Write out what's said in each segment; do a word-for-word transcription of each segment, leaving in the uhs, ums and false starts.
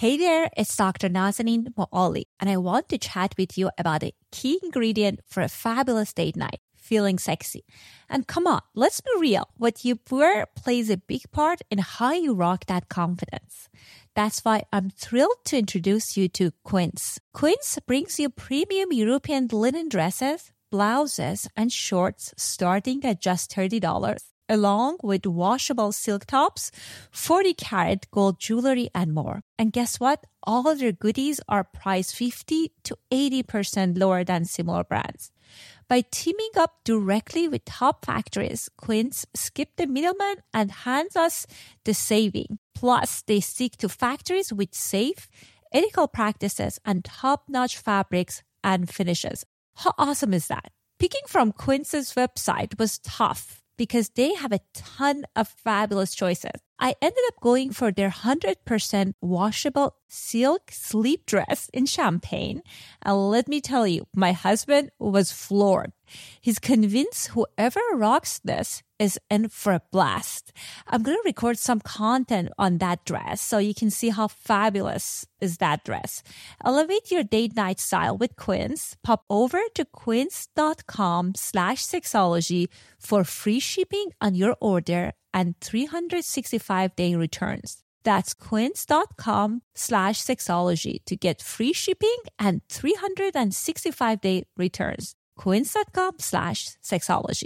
Hey there, it's Doctor Nazanin Moali, and I want to chat with you about a key ingredient for a fabulous date night, feeling sexy. And come on, let's be real. What you wear plays a big part in how you rock that confidence. That's why I'm thrilled to introduce you to Quince. Quince brings you premium European linen dresses, blouses, and shorts starting at just thirty dollars, along with washable silk tops, forty karat gold jewelry, and more. And guess what? All of their goodies are priced fifty to eighty percent lower than similar brands. By teaming up directly with top factories, Quince skipped the middleman and hands us the saving. Plus, they stick to factories with safe, ethical practices and top-notch fabrics and finishes. How awesome is that? Picking from Quince's website was tough because they have a ton of fabulous choices. I ended up going for their one hundred percent washable silk sleep dress in champagne. And let me tell you, my husband was floored. He's convinced whoever rocks this is in for a blast. I'm going to record some content on that dress so you can see how fabulous is that dress. Elevate your date night style with Quince. Pop over to quince.com slash sexology for free shipping on your order and three hundred sixty-five day returns. That's quince.com slash sexology to get free shipping and three hundred sixty-five day returns. Quince.com slash sexology.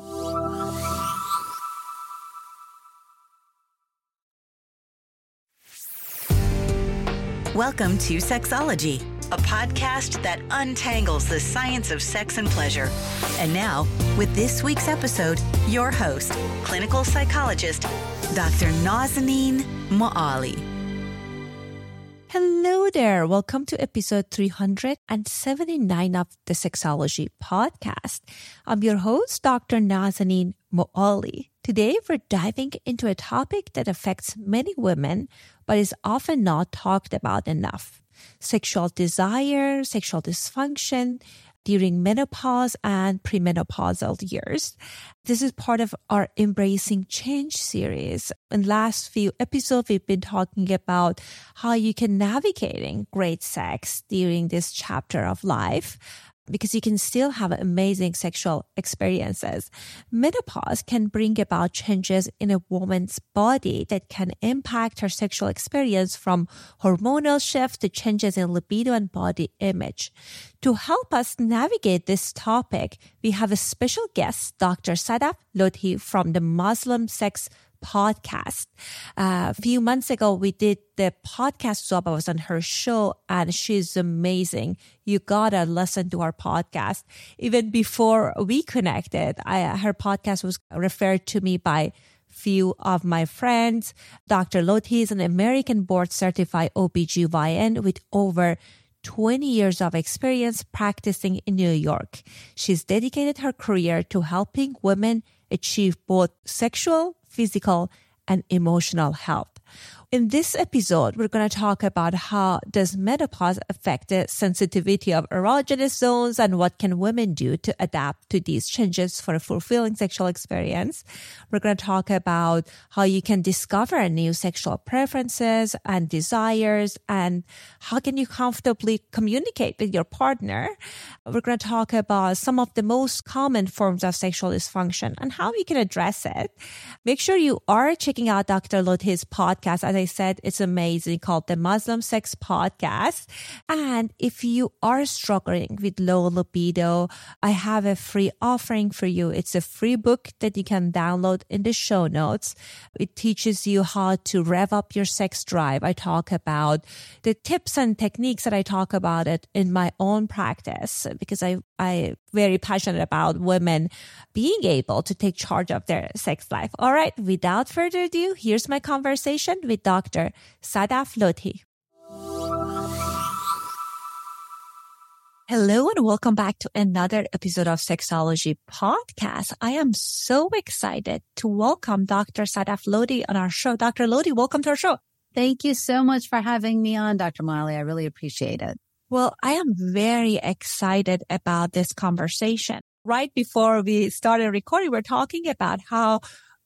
Welcome to Sexology, a podcast that untangles the science of sex and pleasure. And now, with this week's episode, your host, clinical psychologist, Doctor Nazanin Moali. Hello there. Welcome to episode three hundred seventy-nine of the Sexology podcast. I'm your host, Doctor Nazanin Moali. Today, we're diving into a topic that affects many women, but is often not talked about enough. Sexual desire, sexual dysfunction during menopause and premenopausal years. This is part of our Embracing Change series. In the last few episodes, we've been talking about how you can navigating great sex during this chapter of life, because you can still have amazing sexual experiences. Menopause can bring about changes in a woman's body that can impact her sexual experience, from hormonal shifts to changes in libido and body image. To help us navigate this topic, we have a special guest, Doctor Sadaf Lodhi from the Muslim Sex podcast. Uh, a few months ago, we did the podcast job. I was on her show and she's amazing. You gotta listen to her podcast. Even before we connected, I, her podcast was referred to me by few of my friends. Doctor Lodhi is an American board certified O B G Y N with over twenty years of experience practicing in New York. She's dedicated her career to helping women achieve both sexual, physical, and emotional health. In this episode, we're going to talk about how does menopause affect the sensitivity of erogenous zones and what can women do to adapt to these changes for a fulfilling sexual experience. We're going to talk about how you can discover new sexual preferences and desires and how can you comfortably communicate with your partner. We're going to talk about some of the most common forms of sexual dysfunction and how you can address it. Make sure you are checking out Doctor Lodhi's podcast. As I said, it's amazing, called the Muslim Sex Podcast. And if you are struggling with low libido, I have a free offering for you. It's a free book that you can download in the show notes. It teaches you how to rev up your sex drive. I talk about the tips and techniques that I talk about it in my own practice, because I, I'm very passionate about women being able to take charge of their sex life. All right, without further ado, here's my conversation with Doctor Sadaf Lodhi. Hello and welcome back to another episode of Sexology Podcast. I am so excited to welcome Doctor Sadaf Lodhi on our show. Doctor Lodhi, welcome to our show. Thank you so much for having me on, Doctor Moali. I really appreciate it. Well, I am very excited about this conversation. Right before we started recording, we're talking about how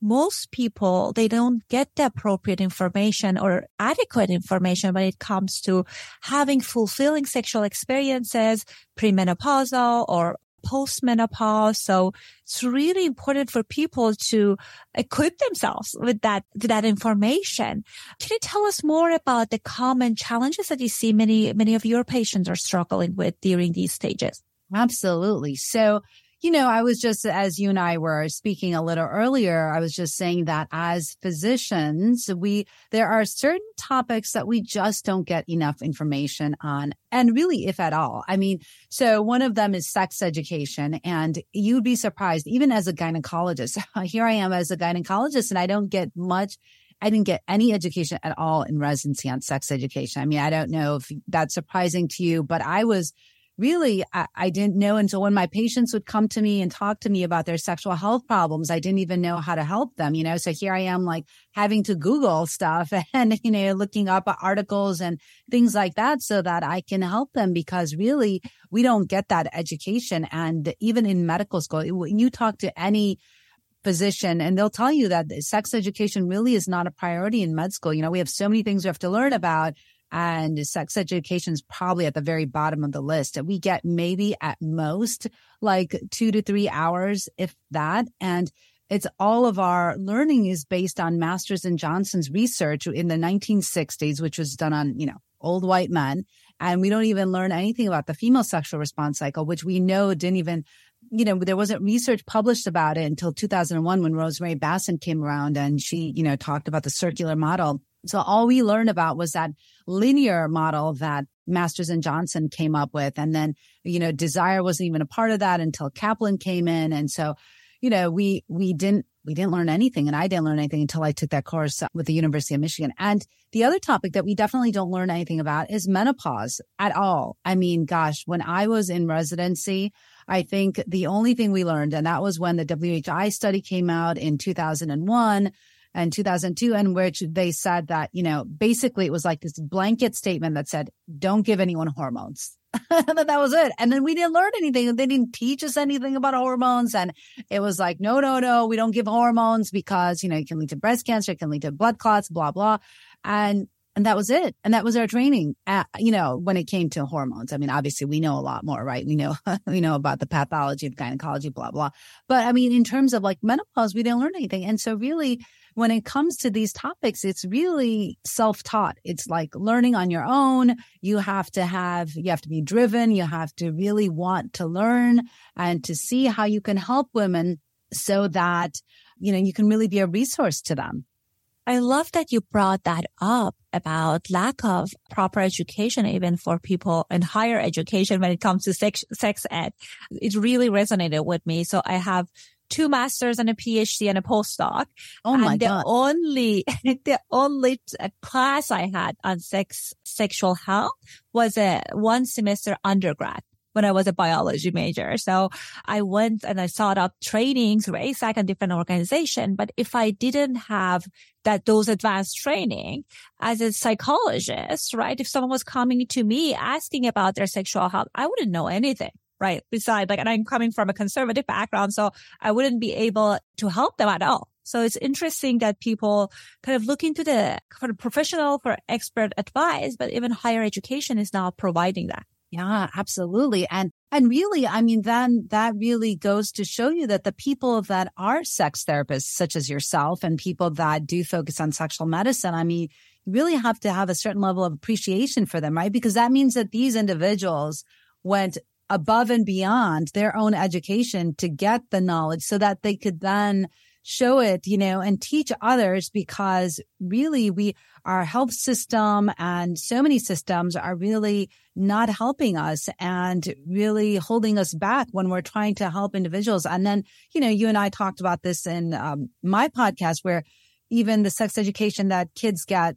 most people, they don't get the appropriate information or adequate information when it comes to having fulfilling sexual experiences, premenopausal or postmenopause. So it's really important for people to equip themselves with that, with that information. Can you tell us more about the common challenges that you see many, many of your patients are struggling with during these stages? Absolutely. So, you know, I was just, as you and I were speaking a little earlier, I was just saying that as physicians, we, there are certain topics that we just don't get enough information on. And really, if at all, I mean, so one of them is sex education. And you'd be surprised, even as a gynecologist, here I am as a gynecologist, and I don't get much I didn't get any education at all in residency on sex education. I mean, I don't know if that's surprising to you, but I was really, I, I didn't know until when my patients would come to me and talk to me about their sexual health problems. I didn't even know how to help them, you know, so here I am like having to Google stuff and, you know, looking up articles and things like that so that I can help them, because really we don't get that education. And even in medical school, when you talk to any physician, and they'll tell you that sex education really is not a priority in med school. You know, we have so many things we have to learn about, and sex education is probably at the very bottom of the list. We get maybe at most like two to three hours, if that. And it's all of our learning is based on Masters and Johnson's research in the nineteen sixties, which was done on, you know, old white men. And we don't even learn anything about the female sexual response cycle, which we know didn't even, you know, there wasn't research published about it until two thousand one when Rosemary Basson came around and she, you know, talked about the circular model. So all we learned about was that linear model that Masters and Johnson came up with. And then, you know, desire wasn't even a part of that until Kaplan came in. And so, you know, we, we didn't, we didn't learn anything. And I didn't learn anything until I took that course with the University of Michigan. And the other topic that we definitely don't learn anything about is menopause at all. I mean, gosh, when I was in residency, I think the only thing we learned, and that was when the W H I study came out in two thousand one and two thousand two, in which they said that, you know, basically it was like this blanket statement that said, don't give anyone hormones. And that was it. And then we didn't learn anything. They didn't teach us anything about hormones. And it was like, no, no, no, we don't give hormones because, you know, it can lead to breast cancer, it can lead to blood clots, blah, blah. And And that was it. And that was our training, at, you know, when it came to hormones. I mean, obviously, we know a lot more, right? We know we know about the pathology of gynecology, blah, blah. But I mean, in terms of like menopause, we didn't learn anything. And so really, when it comes to these topics, it's really self-taught. It's like learning on your own. You have to have, you have to be driven. You have to really want to learn and to see how you can help women so that, you know, you can really be a resource to them. I love that you brought that up about lack of proper education, even for people in higher education when it comes to sex, sex ed. It really resonated with me. So I have two masters and a PhD and a postdoc. Oh my and the God. only, the only class I had on sex, sexual health was a one semester undergrad when I was a biology major. So I went and I sought out trainings through A S A C and different organizations. But if I didn't have that, those advanced training as a psychologist, right? If someone was coming to me asking about their sexual health, I wouldn't know anything, right? Besides, like, and I'm coming from a conservative background, so I wouldn't be able to help them at all. So it's interesting that people kind of look into the for the professional, for expert advice, but even higher education is now providing that. Yeah, absolutely. And, and really, I mean, then that really goes to show you that the people that are sex therapists, such as yourself, and people that do focus on sexual medicine, I mean, you really have to have a certain level of appreciation for them, right? Because that means that these individuals went above and beyond their own education to get the knowledge so that they could then show it, you know, and teach others, because really we, our health system and so many systems are really not helping us and really holding us back when we're trying to help individuals. And then, you know, you and I talked about this in um, my podcast, where even the sex education that kids get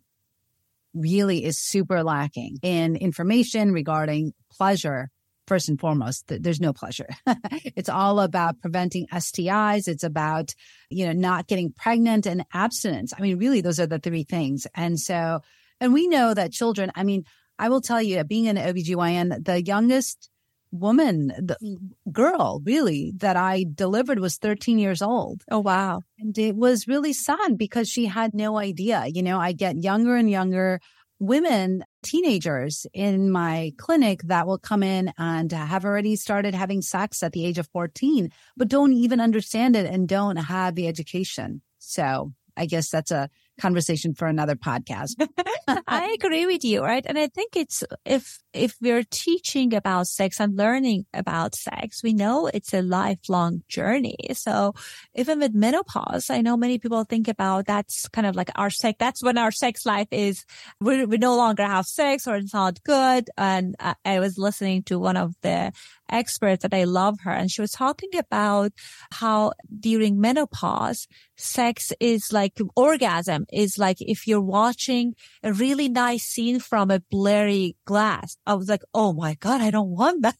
really is super lacking in information regarding pleasure. First and foremost, there's no pleasure. It's all about preventing S T Is. It's about, you know, not getting pregnant and abstinence. I mean, really, those are the three things. And so, and we know that children, I mean, I will tell you, being an O B G Y N, the youngest woman, the girl really that I delivered was thirteen years old. Oh, wow. And it was really sad because she had no idea. You know, I get younger and younger women, teenagers in my clinic that will come in and have already started having sex at the age of fourteen, but don't even understand it and don't have the education. So I guess that's a conversation for another podcast. I agree with you, right? And I think it's if if we're teaching about sex and learning about sex, we know it's a lifelong journey. So even with menopause, I know many people think about that's kind of like our sex. That's when our sex life is, we, we no longer have sex or it's not good. And I, I was listening to one of the experts that I love her, and she was talking about how during menopause, sex is like orgasm is like if you're watching a really nice scene from a blurry glass. I was like, oh my God, I don't want that.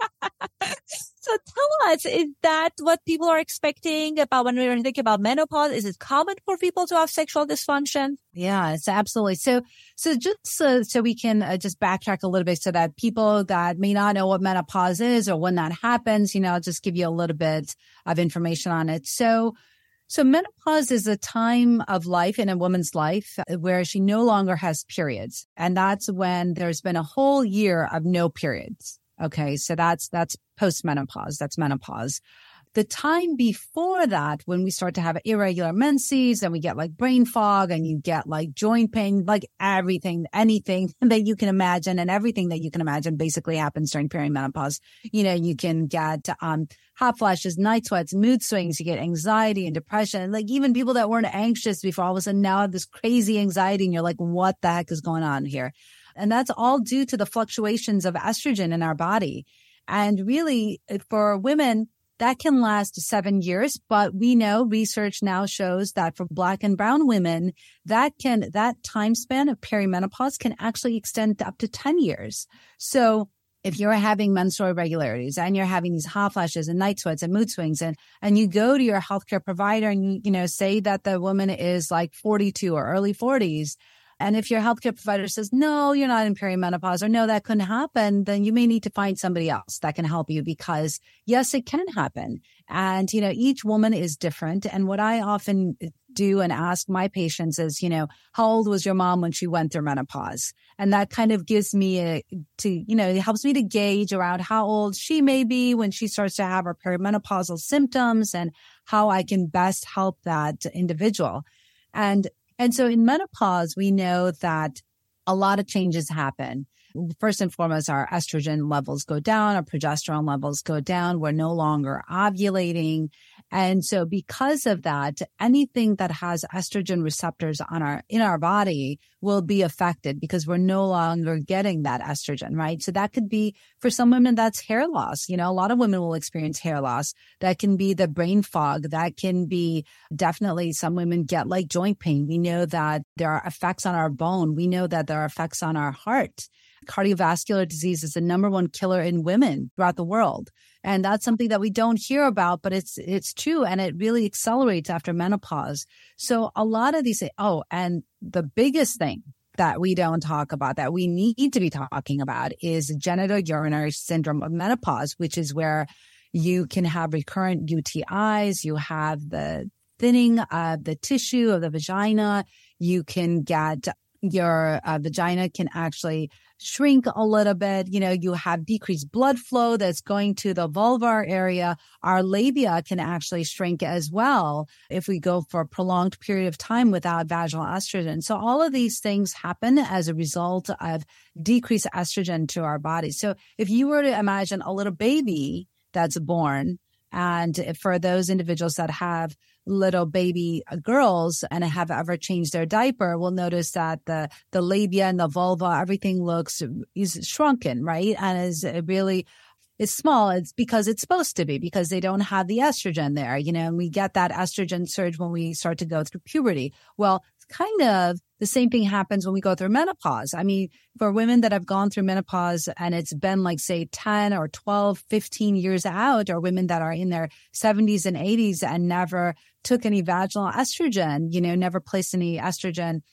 So tell us, is that what people are expecting about when we're thinking about menopause? Is it common for people to have sexual dysfunction? Yeah, it's absolutely. So, so just so, so we can uh, just backtrack a little bit so that people that may not know what menopause is or when that happens, you know, I'll just give you a little bit of information on it. So, So menopause is a time of life in a woman's life where she no longer has periods. And that's when there's been a whole year of no periods. Okay. So that's, that's postmenopause. That's menopause. The time before that, when we start to have irregular menses and we get like brain fog and you get like joint pain, like everything, anything that you can imagine and everything that you can imagine basically happens during perimenopause. You know, you can get, um, hot flashes, night sweats, mood swings, you get anxiety and depression. Like even people that weren't anxious before all of a sudden now have this crazy anxiety and you're like, what the heck is going on here? And that's all due to the fluctuations of estrogen in our body. And really for women, that can last seven years, but we know research now shows that for Black and brown women, that can, that time span of perimenopause can actually extend to up to ten years. So if you're having menstrual irregularities and you're having these hot flashes and night sweats and mood swings and, and you go to your healthcare provider and you, you know, say that the woman is like forty-two or early forties. And if your healthcare provider says, no, you're not in perimenopause or no, that couldn't happen, then you may need to find somebody else that can help you because yes, it can happen. And, you know, each woman is different. And what I often do and ask my patients is, you know, how old was your mom when she went through menopause? And that kind of gives me a, to, you know, it helps me to gauge around how old she may be when she starts to have her perimenopausal symptoms and how I can best help that individual. And And so in menopause, we know that a lot of changes happen. First and foremost, our estrogen levels go down, our progesterone levels go down. We're no longer ovulating. And so because of that, anything that has estrogen receptors on our, in our body will be affected because we're no longer getting that estrogen, right? So that could be for some women, that's hair loss. You know, a lot of women will experience hair loss. That can be the brain fog. That can be definitely some women get like joint pain. We know that there are effects on our bone. We know that there are effects on our heart. Cardiovascular disease is the number one killer in women throughout the world. And that's something that we don't hear about, but it's it's true. And it really accelerates after menopause. So a lot of these, oh, and the biggest thing that we don't talk about that we need to be talking about is genitourinary syndrome of menopause, which is where you can have recurrent U T Is, you have the thinning of the tissue of the vagina, you can get your uh, vagina can actually shrink a little bit. You know, you have decreased blood flow that's going to the vulvar area. Our labia can actually shrink as well if we go for a prolonged period of time without vaginal estrogen. So all of these things happen as a result of decreased estrogen to our body. So if you were to imagine a little baby that's born, and for those individuals that have little baby girls and have ever changed their diaper, will notice that the, the labia and the vulva, everything looks is shrunken, right? And is really, it's small. It's because it's supposed to be, because they don't have the estrogen there, you know, and we get that estrogen surge when we start to go through puberty. Well, kind of the same thing happens when we go through menopause. I mean, for women that have gone through menopause and it's been like, say, ten or twelve, fifteen years out, or women that are in their seventies and eighties and never took any vaginal estrogen, you know, never placed any estrogen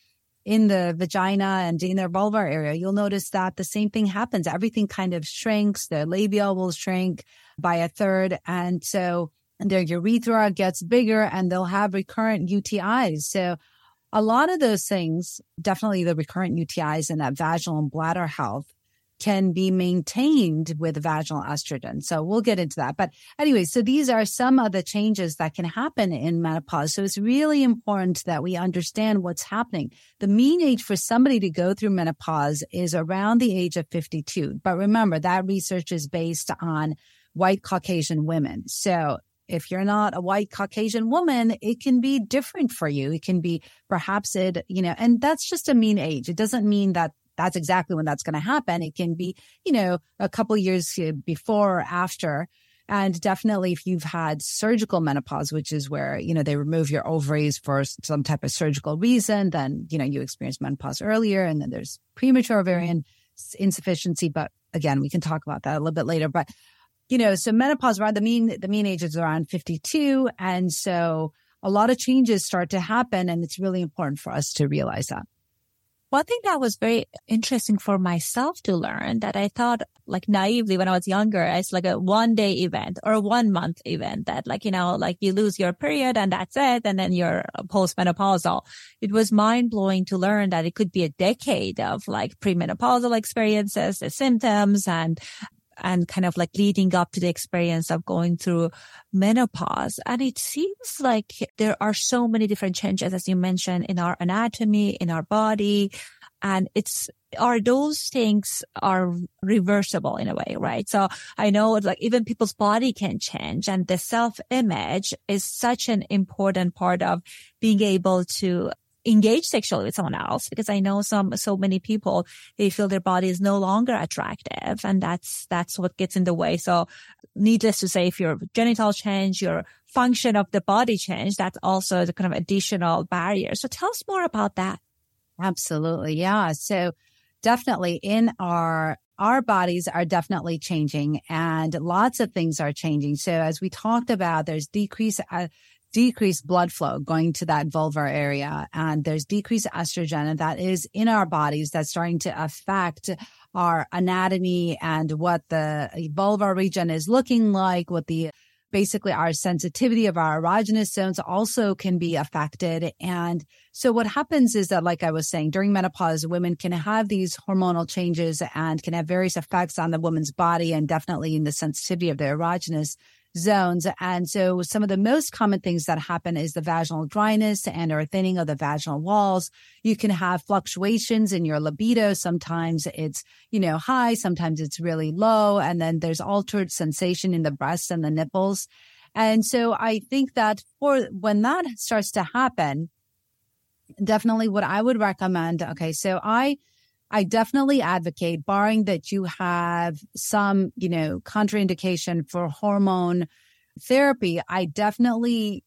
in the vagina and in their vulvar area, you'll notice that the same thing happens. Everything kind of shrinks. The labia will shrink by a third. And so their urethra gets bigger and they'll have recurrent U T Is. So a lot of those things, definitely the recurrent U T Is and that vaginal and bladder health, can be maintained with vaginal estrogen. So we'll get into that. But anyway, so these are some of the changes that can happen in menopause. So it's really important that we understand what's happening. The mean age for somebody to go through menopause is around the age of fifty-two. But remember, that research is based on white Caucasian women. So if you're not a white Caucasian woman, it can be different for you. It can be perhaps it, you know, and that's just a mean age. It doesn't mean that that's exactly when that's going to happen. It can be, you know, a couple years before or after. And definitely if you've had surgical menopause, which is where, you know, they remove your ovaries for some type of surgical reason, then, you know, you experience menopause earlier. And then there's premature ovarian insufficiency. But again, we can talk about that a little bit later. But, you know, so menopause, around the mean, the mean age is around fifty-two. And so a lot of changes start to happen. And it's really important for us to realize that. One thing that was very interesting for myself to learn that I thought like naively when I was younger, it's like a one day event or a one month event that like, you know, like you lose your period and that's it. And then you're postmenopausal. It was mind blowing to learn that it could be a decade of like premenopausal experiences, the symptoms and and kind of like leading up to the experience of going through menopause. And it seems like there are so many different changes, as you mentioned, in our anatomy, in our body. And it's, are those things are reversible in a way, right? So I know like even people's body can change and the self-image is such an important part of being able to engage sexually with someone else, because I know some, so many people, they feel their body is no longer attractive and that's, that's what gets in the way. So needless to say, if your genital change, your function of the body change, that's also the kind of additional barrier. So tell us more about that. Absolutely. Yeah. So definitely in our, our bodies are definitely changing and lots of things are changing. So as we talked about, there's decrease, uh, decreased blood flow going to that vulvar area. And there's decreased estrogen, and that is in our bodies that's starting to affect our anatomy and what the vulvar region is looking like, what the basically our sensitivity of our erogenous zones also can be affected. And so what happens is that, like I was saying, during menopause, women can have these hormonal changes and can have various effects on the woman's body and definitely in the sensitivity of the erogenous zones. And so some of the most common things that happen is the vaginal dryness and or thinning of the vaginal walls. You can have fluctuations in your libido. Sometimes it's, you know, high, sometimes it's really low. And then there's altered sensation in the breasts and the nipples. And so I think that for when that starts to happen, definitely what I would recommend. Okay. So I I definitely advocate, barring that you have some, you know, contraindication for hormone therapy, I definitely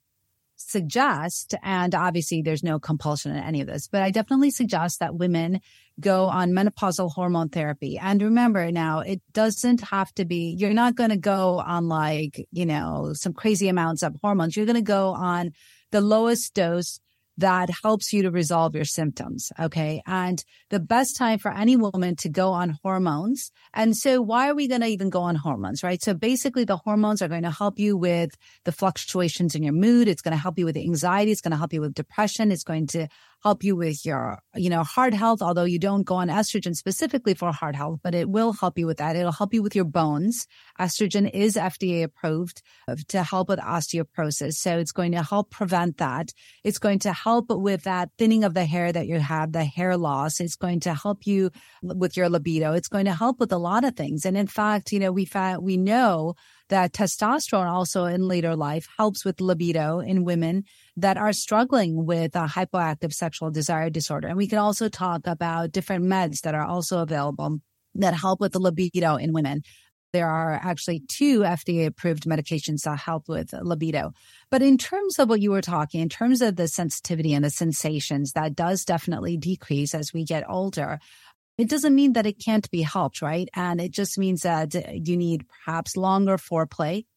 suggest, and obviously there's no compulsion in any of this, but I definitely suggest that women go on menopausal hormone therapy. And remember now, it doesn't have to be, you're not going to go on like, you know, some crazy amounts of hormones. You're going to go on the lowest dose that helps you to resolve your symptoms. Okay. And the best time for any woman to go on hormones. And so why are we going to even go on hormones, right? So basically the hormones are going to help you with the fluctuations in your mood. It's going to help you with anxiety. It's going to help you with depression. It's going to help you with your, you know, heart health, although you don't go on estrogen specifically for heart health, but it will help you with that. It'll help you with your bones. Estrogen is F D A approved to help with osteoporosis. So it's going to help prevent that. It's going to help with that thinning of the hair that you have, the hair loss. It's going to help you with your libido. It's going to help with a lot of things. And in fact, you know, we found, we know that testosterone also in later life helps with libido in women that are struggling with a hypoactive sexual desire disorder. And we can also talk about different meds that are also available that help with the libido in women. There are actually two F D A-approved medications that help with libido. But in terms of what you were talking, in terms of the sensitivity and the sensations, that does definitely decrease as we get older. It doesn't mean that it can't be helped, right? And it just means that you need perhaps longer foreplay.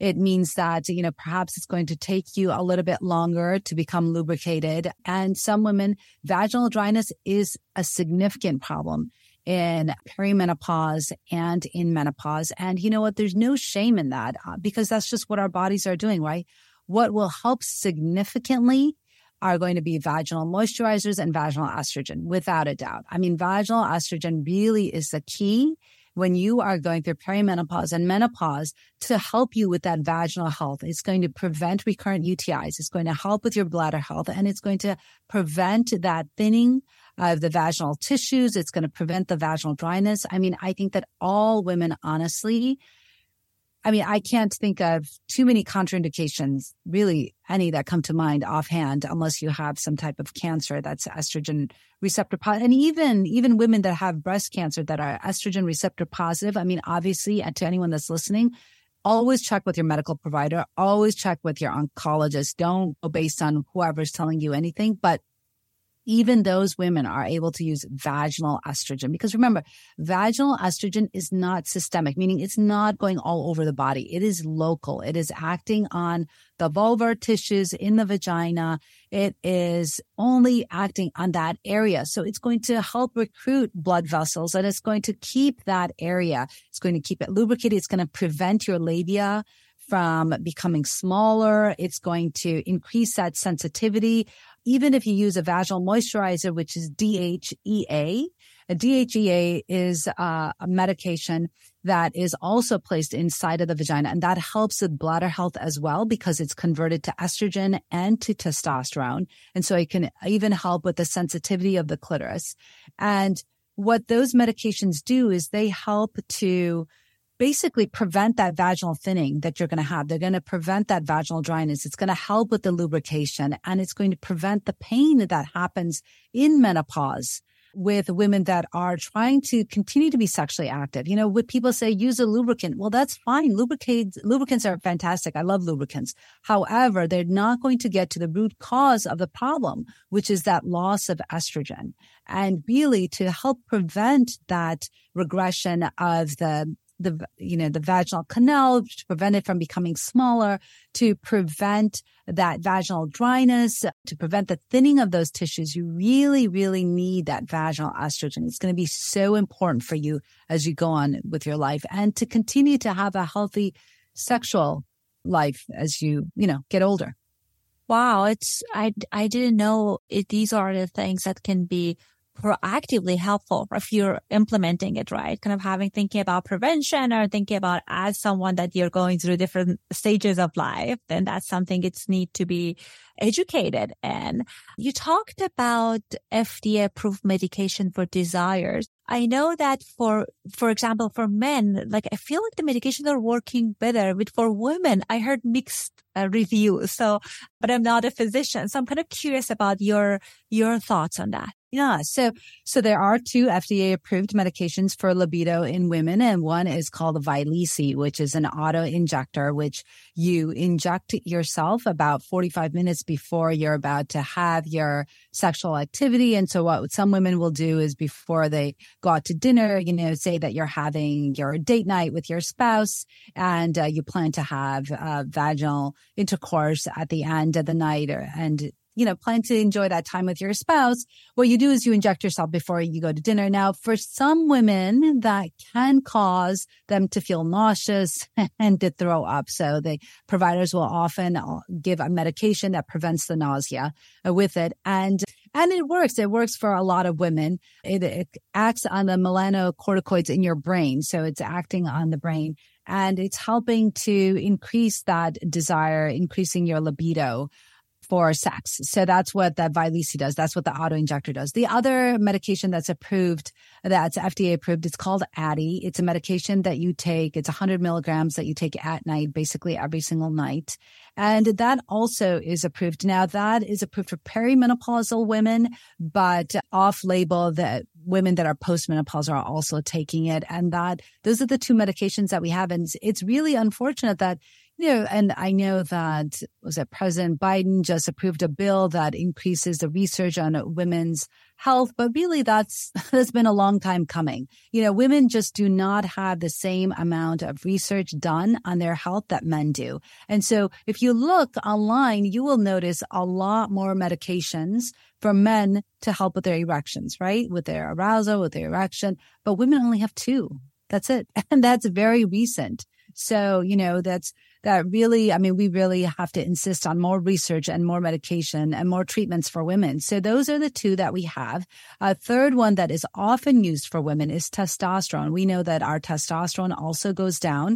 It means that, you know, perhaps it's going to take you a little bit longer to become lubricated. And some women, vaginal dryness is a significant problem in perimenopause and in menopause. And you know what? There's no shame in that uh, because that's just what our bodies are doing, right? What will help significantly are going to be vaginal moisturizers and vaginal estrogen, without a doubt. I mean, vaginal estrogen really is the key when you are going through perimenopause and menopause to help you with that vaginal health. It's going to prevent recurrent U T Is. It's going to help with your bladder health, and it's going to prevent that thinning of the vaginal tissues. It's going to prevent the vaginal dryness. I mean, I think that all women, honestly, I mean, I can't think of too many contraindications, really any that come to mind offhand, unless you have some type of cancer that's estrogen receptor positive. And even, even women that have breast cancer that are estrogen receptor positive. I mean, obviously, and to anyone that's listening, always check with your medical provider. Always check with your oncologist. Don't go based on whoever's telling you anything. But even those women are able to use vaginal estrogen because remember, vaginal estrogen is not systemic, meaning it's not going all over the body. It is local. It is acting on the vulvar tissues in the vagina. It is only acting on that area. So it's going to help recruit blood vessels and it's going to keep that area. It's going to keep it lubricated. It's going to prevent your labia from becoming smaller. It's going to increase that sensitivity. Even if you use a vaginal moisturizer, which is D H E A, a D H E A is uh, a medication that is also placed inside of the vagina. And that helps with bladder health as well because it's converted to estrogen and to testosterone. And so it can even help with the sensitivity of the clitoris. And what those medications do is they help to basically prevent that vaginal thinning that you're going to have. They're going to prevent that vaginal dryness. It's going to help with the lubrication, and it's going to prevent the pain that happens in menopause with women that are trying to continue to be sexually active. You know, when people say use a lubricant, well, that's fine. Lubricants, lubricants are fantastic. I love lubricants. However, they're not going to get to the root cause of the problem, which is that loss of estrogen. And really to help prevent that regression of the the, you know, the vaginal canal, to prevent it from becoming smaller, to prevent that vaginal dryness, to prevent the thinning of those tissues, you really, really need that vaginal estrogen. It's going to be so important for you as you go on with your life and to continue to have a healthy sexual life as you, you know, get older. Wow. It's, I, I didn't know it, these are the things that can be proactively helpful if you're implementing it right, kind of having thinking about prevention or thinking about as someone that you're going through different stages of life, then that's something it's need to be educated in. You talked about F D A approved medication for desires. I know that for, for example, for men, like I feel like the medications are working better, but for women, I heard mixed uh, reviews. So, but I'm not a physician. So I'm kind of curious about your, your thoughts on that. Yeah. So, so there are two F D A approved medications for libido in women, and one is called Vyleesi, which is an auto injector, which you inject yourself about forty-five minutes before you're about to have your sexual activity. And so what some women will do is before they go out to dinner, you know, say that you're having your date night with your spouse and uh, you plan to have uh, vaginal intercourse at the end of the night or, and you know, plan to enjoy that time with your spouse. What you do is you inject yourself before you go to dinner. Now, for some women, that can cause them to feel nauseous and to throw up. So the providers will often give a medication that prevents the nausea with it. And And it works. It works for a lot of women. It, it acts on the melanocorticoids in your brain. So it's acting on the brain and it's helping to increase that desire, increasing your libido for sex. So that's what that Vyleesi does. That's what the auto-injector does. The other medication that's approved, that's F D A approved, it's called Addyi. It's a medication that you take. It's one hundred milligrams that you take at night, basically every single night. And that also is approved. Now, that is approved for perimenopausal women, but off-label, the women that are postmenopausal are also taking it. And that those are the two medications that we have. And it's really unfortunate that, you You know, and I know that, was it President Biden just approved a bill that increases the research on women's health, but really that's, that's been a long time coming. You know, women just do not have the same amount of research done on their health that men do. And so if you look online, you will notice a lot more medications for men to help with their erections, right? With their arousal, with their erection, but women only have two. That's it. And that's very recent. So, you know, that's, that really, I mean, we really have to insist on more research and more medication and more treatments for women. So those are the two that we have. A third one that is often used for women is testosterone. We know that our testosterone also goes down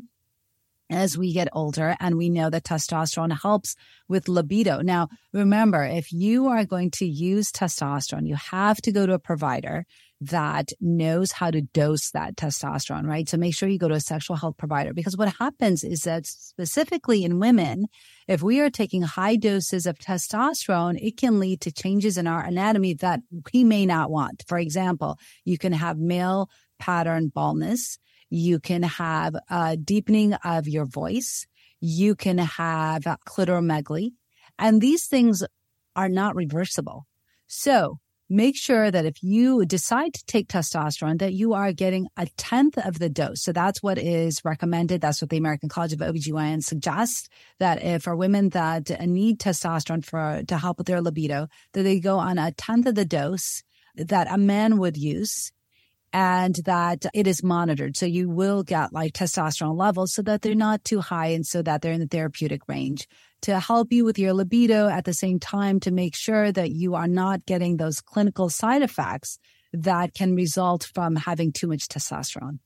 as we get older, and we know that testosterone helps with libido. Now, remember, if you are going to use testosterone, you have to go to a provider that knows how to dose that testosterone, right? So make sure you go to a sexual health provider, because what happens is that specifically in women, if we are taking high doses of testosterone, it can lead to changes in our anatomy that we may not want. For example, you can have male pattern baldness. You can have a deepening of your voice. You can have clitoromegaly. And these things are not reversible. So make sure that if you decide to take testosterone, that you are getting a tenth of the dose. So that's what is recommended. That's what the American College of O B G Y N suggests, that if for women that need testosterone for to help with their libido, that they go on a tenth of the dose that a man would use, and that it is monitored. So you will get like testosterone levels so that they're not too high and so that they're in the therapeutic range, to help you with your libido at the same time, to make sure that you are not getting those clinical side effects that can result from having too much testosterone.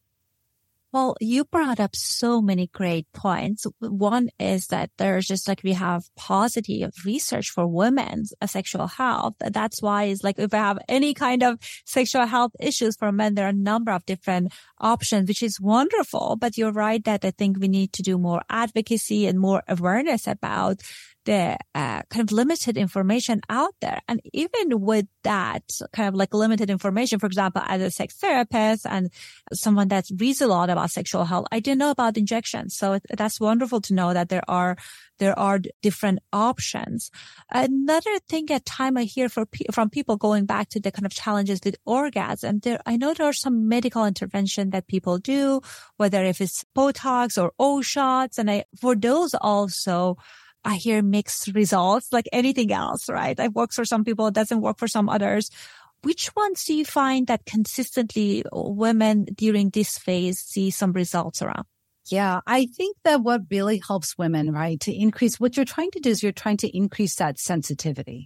Well, you brought up so many great points. One is that there's just like we have positive research for women's sexual health. That's why it's like if we have any kind of sexual health issues for men, there are a number of different options, which is wonderful. But you're right that I think we need to do more advocacy and more awareness about the uh, kind of limited information out there. And even with that kind of like limited information, for example, as a sex therapist and someone that reads a lot about sexual health, I didn't know about injections. So it, that's wonderful to know that there are there are different options. Another thing at time I hear for, from people going back to the kind of challenges with orgasm, there, I know there are some medical intervention that people do, whether if it's Botox or O shots. And I, for those also, I hear mixed results like anything else, right? It works for some people, it doesn't work for some others. Which ones do you find that consistently women during this phase see some results around? Yeah, I think that what really helps women, right, to increase, what you're trying to do is you're trying to increase that sensitivity.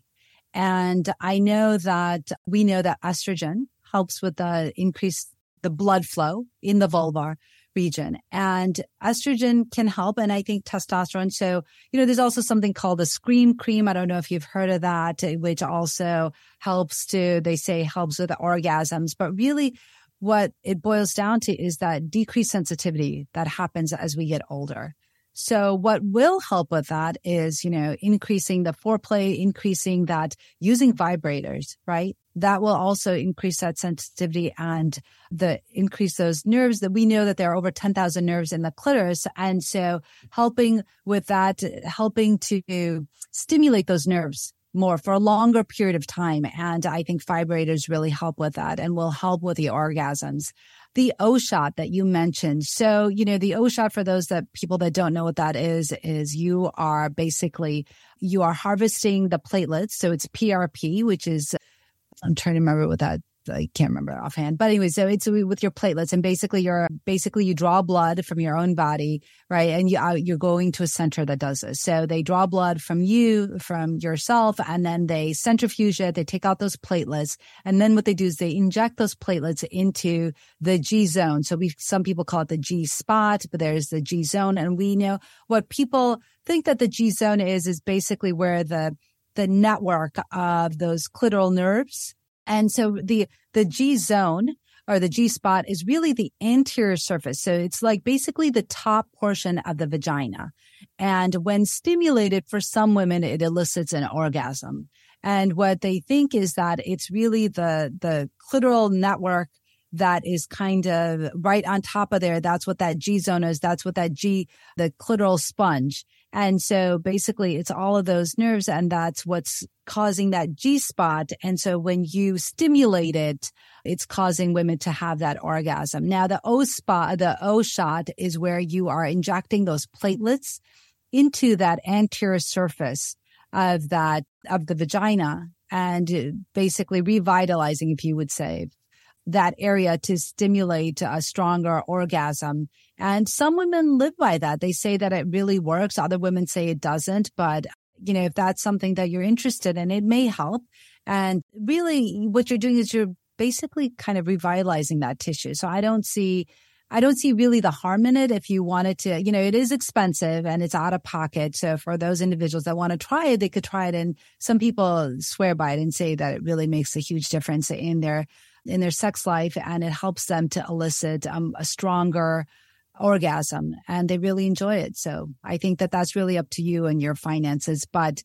And I know that we know that estrogen helps with the increase the blood flow in the vulvar region, and estrogen can help. And I think testosterone. So, you know, there's also something called the Scream Cream. I don't know if you've heard of that, which also helps to, they say helps with the orgasms, but really what it boils down to is that decreased sensitivity that happens as we get older. So what will help with that is, you know, increasing the foreplay, increasing that using vibrators, right? That will also increase that sensitivity and the increase those nerves that we know that there are over ten thousand nerves in the clitoris. And so helping with that, helping to stimulate those nerves more for a longer period of time. And I think vibrators really help with that and will help with the orgasms. The O shot that you mentioned. So, you know, the O shot, for those that people that don't know what that is, is you are basically, you are harvesting the platelets. So it's P R P, which is, I'm trying to remember what that, I can't remember offhand. But anyway, so it's with your platelets, and basically you're, basically you draw blood from your own body, right? And you, uh, you're going to a center that does this. So they draw blood from you, from yourself, and then they centrifuge it. They take out those platelets. And then what they do is they inject those platelets into the G zone. So we, some people call it the G spot, but there's the G zone. And we know what people think that the G zone is, is basically where the, the network of those clitoral nerves. And so the, the G zone or the G spot is really the anterior surface. So it's like basically the top portion of the vagina. And when stimulated, for some women, it elicits an orgasm. And what they think is that it's really the, the clitoral network that is kind of right on top of there. That's what that G zone is. That's what that G, the clitoral sponge. And so basically it's all of those nerves, and that's what's causing that G spot. And so when you stimulate it, it's causing women to have that orgasm. Now the O spot, the O shot is where you are injecting those platelets into that anterior surface of that, of the vagina, and basically revitalizing, if you would say, that area to stimulate a stronger orgasm. And some women live by that. They say that it really works. Other women say it doesn't. But, you know, if that's something that you're interested in, it may help. And really what you're doing is you're basically kind of revitalizing that tissue. So I don't see, I don't see really the harm in it. If you wanted to, you know, it is expensive and it's out of pocket. So for those individuals that want to try it, they could try it. And some people swear by it and say that it really makes a huge difference in their in their sex life, and it helps them to elicit um, a stronger orgasm, and they really enjoy it. So I think that that's really up to you and your finances. But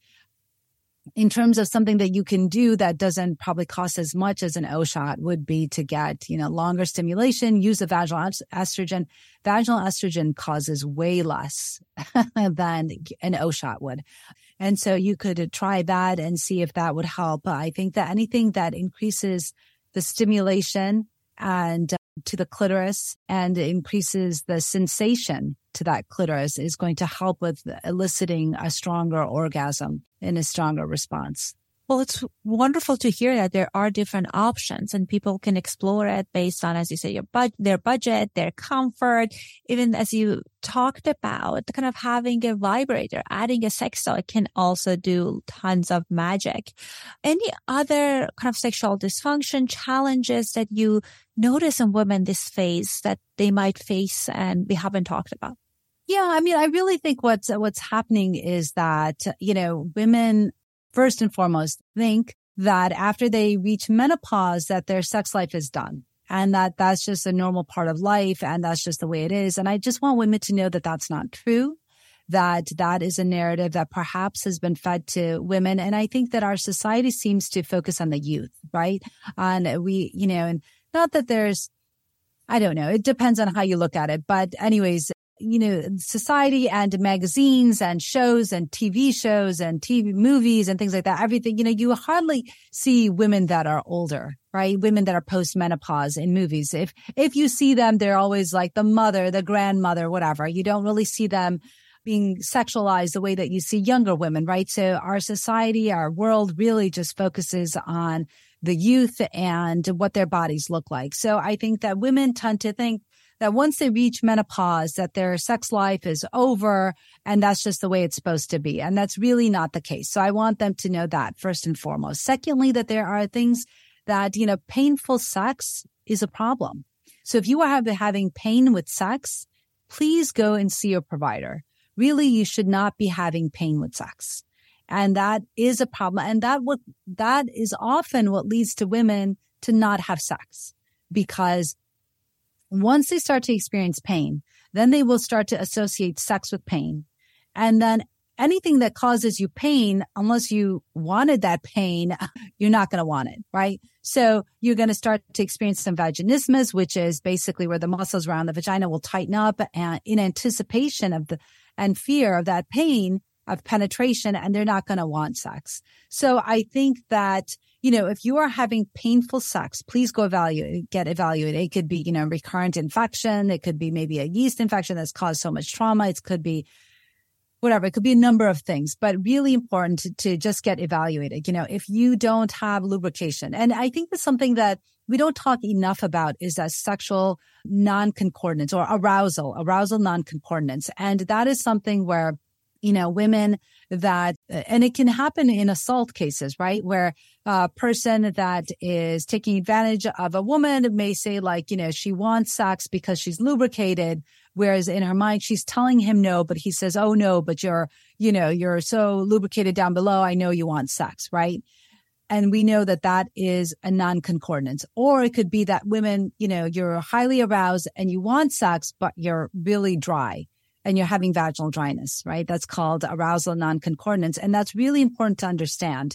in terms of something that you can do that doesn't probably cost as much as an O shot would be to get, you know, longer stimulation, use a vaginal estrogen. Vaginal estrogen causes way less than an O shot would. And so you could try that and see if that would help. I think that anything that increases the stimulation and uh, to the clitoris and increases the sensation to that clitoris is going to help with eliciting a stronger orgasm and a stronger response. Well, it's wonderful to hear that there are different options and people can explore it based on, as you say, your bud- their budget, their comfort. Even as you talked about, kind of having a vibrator, adding a sex toy can also do tons of magic. Any other kind of sexual dysfunction challenges that you notice in women this phase that they might face and we haven't talked about? Yeah, I mean, I really think what's what's happening is that, you know, women first and foremost think that after they reach menopause that their sex life is done and that that's just a normal part of life and that's just the way it is. And I just want women to know that that's not true, that that is a narrative that perhaps has been fed to women. And I think that our society seems to focus on the youth, right? And we, you know, and not that there's, I don't know, it depends on how you look at it. But anyways, you know, society and magazines and shows and T V shows and T V movies and things like that, everything, you know, you hardly see women that are older, right? Women that are post-menopause in movies. If, if you see them, they're always like the mother, the grandmother, whatever. You don't really see them being sexualized the way that you see younger women, right? So our society, our world really just focuses on the youth and what their bodies look like. So I think that women tend to think that once they reach menopause, that their sex life is over and that's just the way it's supposed to be. And that's really not the case. So I want them to know that first and foremost. Secondly, that there are things that, you know, painful sex is a problem. So if you are having pain with sex, please go and see your provider. Really, you should not be having pain with sex. And that is a problem. And that what that is often what leads to women to not have sex, because once they start to experience pain, then they will start to associate sex with pain. And then anything that causes you pain, unless you wanted that pain, you're not going to want it, right? So you're going to start to experience some vaginismus, which is basically where the muscles around the vagina will tighten up and in anticipation of the and fear of that pain of penetration, and they're not going to want sex. So I think that, you know, if you are having painful sex, please go evaluate, get evaluated. It could be, you know, recurrent infection. It could be maybe a yeast infection that's caused so much trauma. It could be whatever. It could be a number of things, but really important to, to just get evaluated. You know, if you don't have lubrication, and I think that's something that we don't talk enough about is that sexual non-concordance or arousal, arousal non-concordance. And that is something where, you know, women that, and it can happen in assault cases, right? Where a person that is taking advantage of a woman may say like, you know, she wants sex because she's lubricated, whereas in her mind, she's telling him no, but he says, oh no, but you're, you know, you're so lubricated down below. I know you want sex, right? And we know that that is a non-concordance. Or it could be that women, you know, you're highly aroused and you want sex, but you're really dry. And you're having vaginal dryness, right? That's called arousal non-concordance. And that's really important to understand.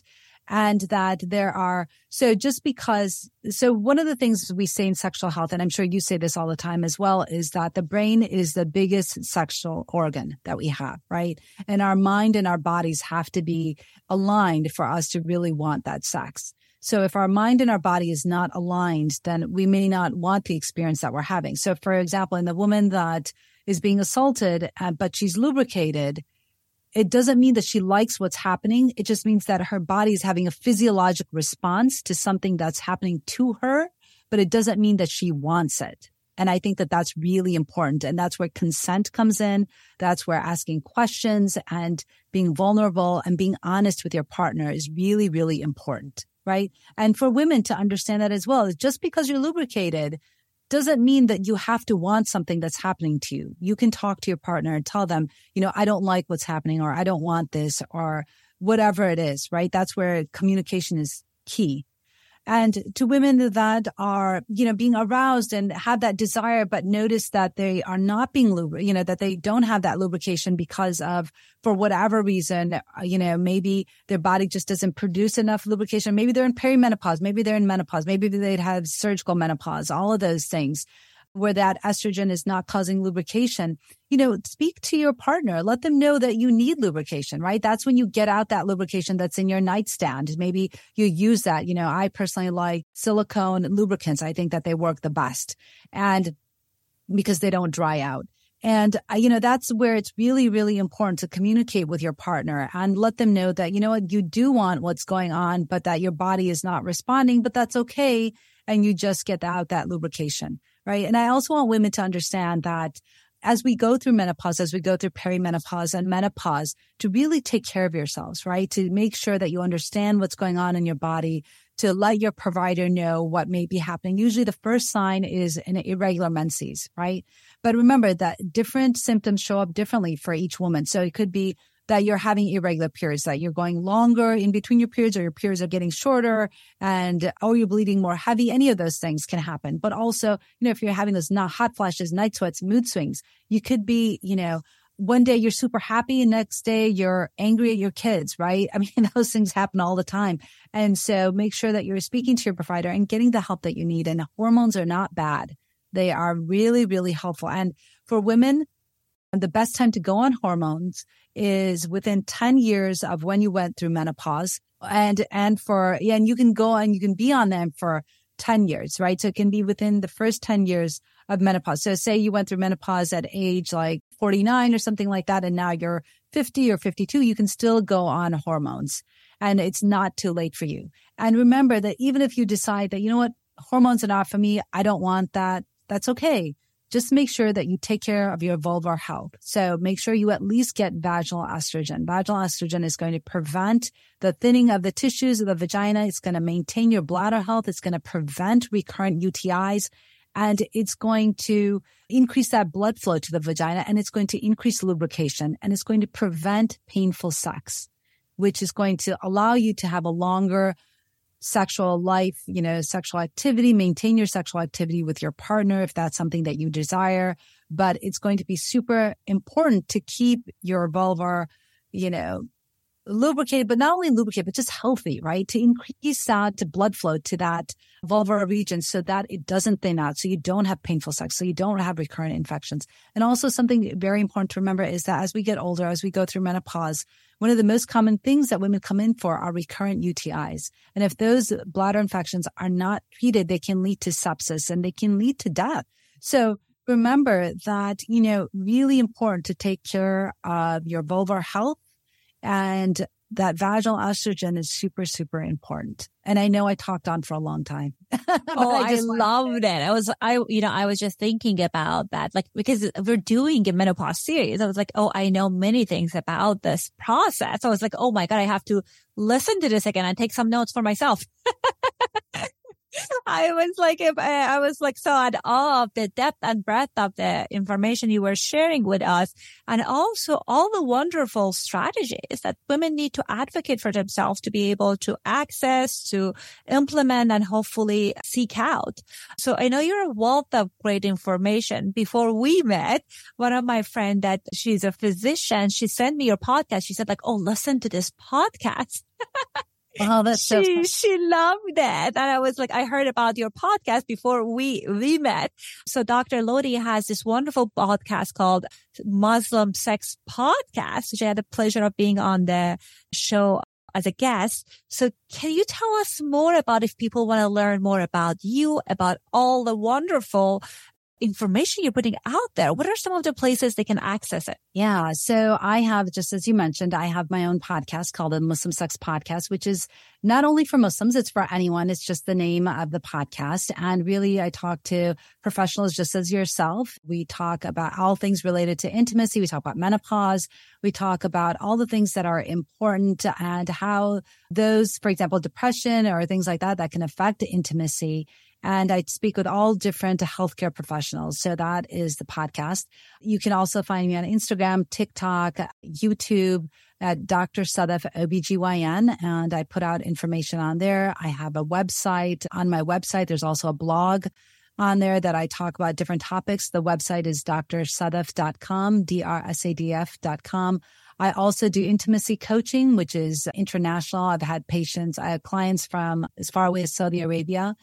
And that there are, so just because, so one of the things we say in sexual health, and I'm sure you say this all the time as well, is that the brain is the biggest sexual organ that we have, right? And our mind and our bodies have to be aligned for us to really want that sex. So if our mind and our body is not aligned, then we may not want the experience that we're having. So for example, in the woman that is being assaulted, uh, but she's lubricated, it doesn't mean that she likes what's happening. It just means that her body is having a physiologic response to something that's happening to her, but it doesn't mean that she wants it. And I think that that's really important. And that's where consent comes in. That's where asking questions and being vulnerable and being honest with your partner is really, really important, right? And for women to understand that as well, just because you're lubricated doesn't mean that you have to want something that's happening to you. You can talk to your partner and tell them, you know, I don't like what's happening, or I don't want this, or whatever it is, right? That's where communication is key. And to women that are, you know, being aroused and have that desire, but notice that they are not being lubricated, you know, that they don't have that lubrication because of, for whatever reason, you know, maybe their body just doesn't produce enough lubrication. Maybe they're in perimenopause. Maybe they're in menopause. Maybe they'd have surgical menopause, all of those things where that estrogen is not causing lubrication. You know, speak to your partner. Let them know that you need lubrication, right? That's when you get out that lubrication that's in your nightstand. Maybe you use that. You know, I personally like silicone lubricants. I think that they work the best, and because they don't dry out. And, you know, that's where it's really, really important to communicate with your partner and let them know that, you know what, you do want what's going on, but that your body is not responding, but that's okay. And you just get out that lubrication, right? And I also want women to understand that as we go through menopause, as we go through perimenopause and menopause, to really take care of yourselves, right? To make sure that you understand what's going on in your body, to let your provider know what may be happening. Usually the first sign is an irregular menses, right? But remember that different symptoms show up differently for each woman. So it could be that you're having irregular periods, that you're going longer in between your periods, or your periods are getting shorter, and or you're bleeding more heavy. Any of those things can happen. But also, you know, if you're having those not hot flashes, night sweats, mood swings, you could be, you know, one day you're super happy and next day you're angry at your kids, right? I mean, those things happen all the time. And so make sure that you're speaking to your provider and getting the help that you need. And hormones are not bad. They are really, really helpful. And for women, the best time to go on hormones is within ten years of when you went through menopause. And, and for, yeah, and you can go and you can be on them for ten years, right? So it can be within the first ten years of menopause. So say you went through menopause at age like forty-nine or something like that, and now you're fifty or fifty-two, you can still go on hormones, and it's not too late for you. And remember that even if you decide that, you know what, hormones are not for me, I don't want that, that's okay. Just make sure that you take care of your vulvar health. So make sure you at least get vaginal estrogen. Vaginal estrogen is going to prevent the thinning of the tissues of the vagina. It's going to maintain your bladder health. It's going to prevent recurrent U T Is. And it's going to increase that blood flow to the vagina, and it's going to increase lubrication, and it's going to prevent painful sex, which is going to allow you to have a longer sexual life, you know, sexual activity, maintain your sexual activity with your partner if that's something that you desire. But it's going to be super important to keep your vulva, you know, lubricated, but not only lubricated, but just healthy, right? To increase that to blood flow to that vulvar region so that it doesn't thin out, so you don't have painful sex, so you don't have recurrent infections. And also something very important to remember is that as we get older, as we go through menopause, one of the most common things that women come in for are recurrent U T Is. And if those bladder infections are not treated, they can lead to sepsis and they can lead to death. So remember that, you know, really important to take care of your vulvar health, and that vaginal estrogen is super, super important. And I know I talked on for a long time. Oh, I, I loved it. I was, I, you know, I was just thinking about that, like, because we're doing a menopause series. I was like, oh, I know many things about this process. I was like, oh my God, I have to listen to this again and take some notes for myself. I was like, I was like so at awe of the depth and breadth of the information you were sharing with us, and also all the wonderful strategies that women need to advocate for themselves to be able to access, to implement, and hopefully seek out. So I know you're a wealth of great information. Before we met, one of my friends that she's a physician, she sent me your podcast. She said like, oh, listen to this podcast. Oh, that's she, so fun. She loved it. And I was like, I heard about your podcast before we, we met. So Doctor Lodi has this wonderful podcast called Muslim Sex Podcast, which I had the pleasure of being on the show as a guest. So can you tell us more about if people want to learn more about you, about all the wonderful information you're putting out there? What are some of the places they can access it? Yeah. So I have, just as you mentioned, I have my own podcast called the Muslim Sex Podcast, which is not only for Muslims, it's for anyone. It's just the name of the podcast. And really, I talk to professionals just as yourself. We talk about all things related to intimacy. We talk about menopause. We talk about all the things that are important and how those, for example, depression or things like that, that can affect intimacy. And I speak with all different healthcare professionals. So that is the podcast. You can also find me on Instagram, TikTok, YouTube at Doctor Sadaf O B G Y N. And I put out information on there. I have a website. On my website, there's also a blog on there that I talk about different topics. The website is d r sadaf dot com, D R S A D F dot com. I also do intimacy coaching, which is international. I've had patients, I have clients from as far away as Saudi Arabia,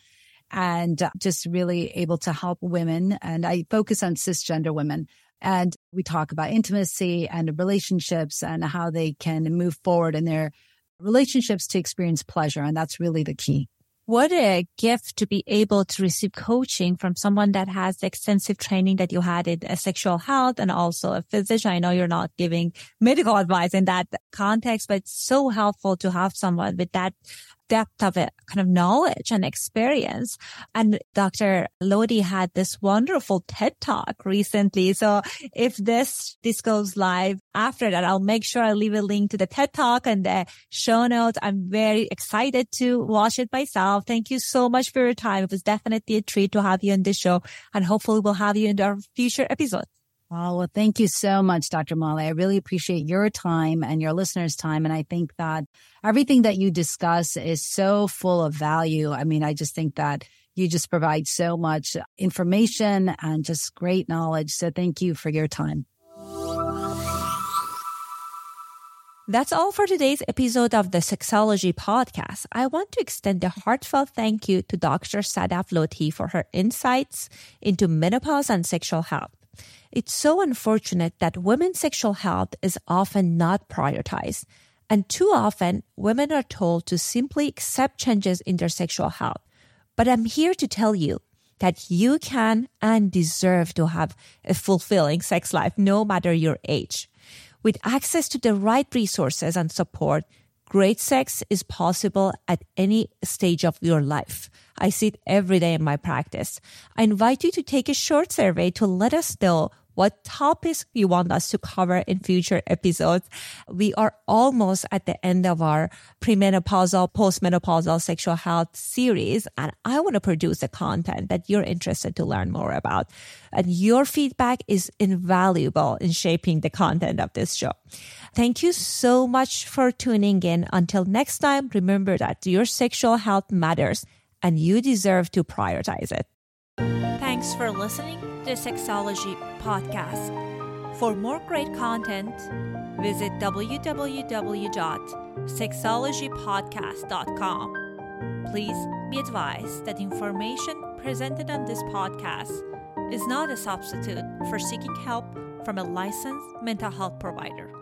and just really able to help women. And I focus on cisgender women. And we talk about intimacy and relationships and how they can move forward in their relationships to experience pleasure. And that's really the key. What a gift to be able to receive coaching from someone that has the extensive training that you had in uh, sexual health and also a physician. I know you're not giving medical advice in that context, but it's so helpful to have someone with that depth of it, kind of knowledge and experience. And Doctor Lodi had this wonderful TED Talk recently. So if this, this goes live after that, I'll make sure I leave a link to the TED Talk and the show notes. I'm very excited to watch it myself. Thank you so much for your time. It was definitely a treat to have you on this show, and hopefully we'll have you in our future episodes. Oh, well, thank you so much, Doctor Molly. I really appreciate your time and your listeners' time. And I think that everything that you discuss is so full of value. I mean, I just think that you just provide so much information and just great knowledge. So thank you for your time. That's all for today's episode of the Sexology Podcast. I want to extend a heartfelt thank you to Doctor Sadaf Lodi for her insights into menopause and sexual health. It's so unfortunate that women's sexual health is often not prioritized. And too often, women are told to simply accept changes in their sexual health. But I'm here to tell you that you can and deserve to have a fulfilling sex life, no matter your age. With access to the right resources and support, great sex is possible at any stage of your life. I see it every day in my practice. I invite you to take a short survey to let us know what topics you want us to cover in future episodes. We are almost at the end of our premenopausal, postmenopausal sexual health series, and I want to produce the content that you're interested to learn more about. And your feedback is invaluable in shaping the content of this show. Thank you so much for tuning in. Until next time, remember that your sexual health matters and you deserve to prioritize it. Thanks for listening to the Sexology Podcast. For more great content, visit w w w dot sexology podcast dot com. Please be advised that information presented on this podcast is not a substitute for seeking help from a licensed mental health provider.